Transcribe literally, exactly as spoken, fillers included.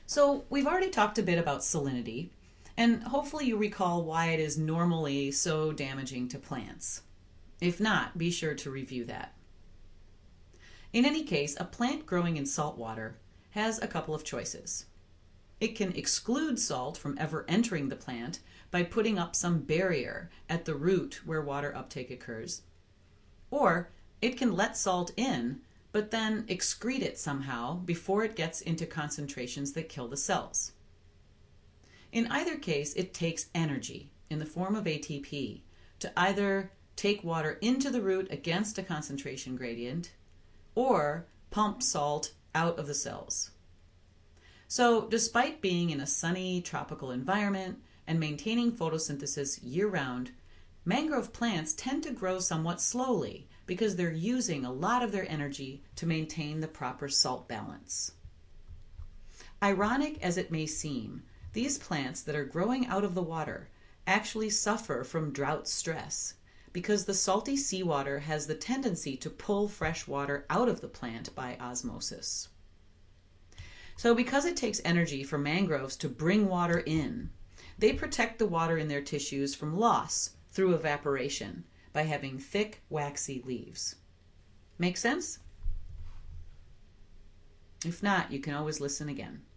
So, we've already talked a bit about salinity, and hopefully you recall why it is normally so damaging to plants. If not, be sure to review that. In any case, a plant growing in salt water has a couple of choices. It can exclude salt from ever entering the plant by putting up some barrier at the root where water uptake occurs, or it can let salt in but then excrete it somehow before it gets into concentrations that kill the cells. In either case, it takes energy in the form of A T P to either take water into the root against a concentration gradient or pump salt out of the cells. So, despite being in a sunny tropical environment and maintaining photosynthesis year-round, mangrove plants tend to grow somewhat slowly because they're using a lot of their energy to maintain the proper salt balance. Ironic as it may seem, these plants that are growing out of the water actually suffer from drought stress because the salty seawater has the tendency to pull fresh water out of the plant by osmosis. So because it takes energy for mangroves to bring water in, they protect the water in their tissues from loss through evaporation by having thick, waxy leaves. Make sense? If not, you can always listen again.